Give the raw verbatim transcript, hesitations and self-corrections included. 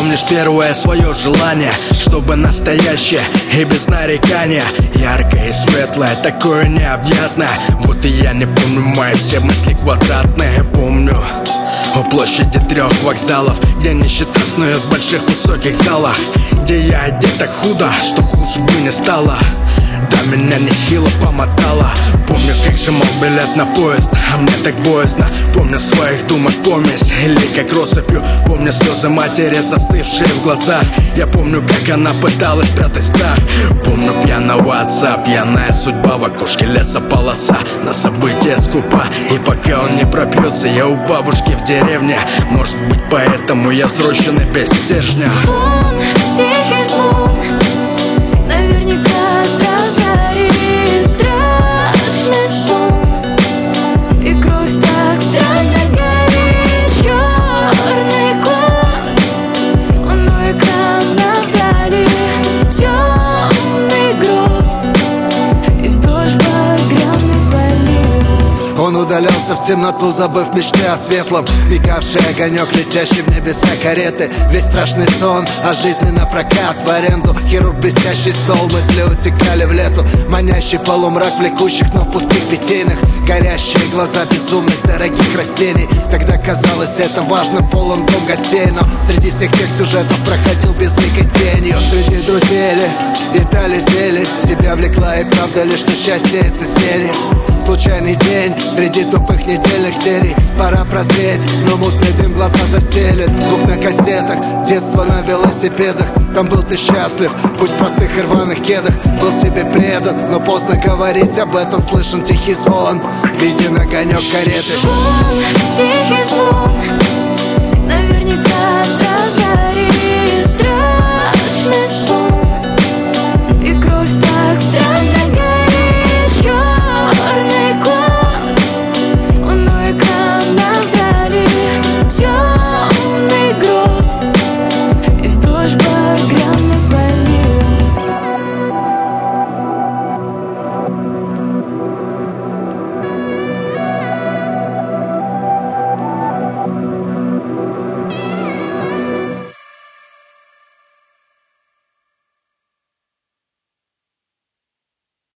лишь первое свое желание, чтобы настоящее и без нарекания, яркое и светлое, такое необъятное, будто я не помню мои все мысли квадратные. Помню у площади трех вокзалов, где нищета снует в больших высоких залах, где я одет так худо, что хуже бы не стало. Да, меня нехило помотало. Помню, как сжимал билет на поезд, а мне так боязно. Помню своих думок помесь, или как россыпью. Помню слезы матери, застывшие в глазах. Я помню, как она пыталась спрятать страх. Помню пьяного отца, пьяная судьба, в окошке леса полоса, на события скупа. И пока он не пропьется, я у бабушки в деревне. Может быть, поэтому я взросшенный без стержня. Он тихий звон, наверняка разорит страшный сон. И кровь так странно горит, черный кот. Он у экрана вдали, темный грот, и дождь багряный полил. Он удалялся в темноту, забыв мечты о светлом. Мигавший огонек, летящий в небеса кареты. Весь страшный сон о жизни на прокат, в аренду. Хирург, блестящий стол, мысли утекали в лету. Манящий полумрак влекущих, но пустых питейных. Горящие глаза безумных, дорогих растений. Тогда казалось это важным, полон дом гостей. Но среди всех тех сюжетов проходил безликой тенью. Среди друзей ли, и дали зелье. Тебя влекла и правда ли, что счастье это зелье? Случайный день среди тупых недельных серий. Пора прозреть, но мутный дым глаза застелит. Звук на кассетах, детство на велосипедах. Там был ты счастлив, пусть в простых и рваных кедах. Был себе предан, но поздно говорить об этом. Слышен тихий звон, виден огонек кареты. Он тихий звон, наверняка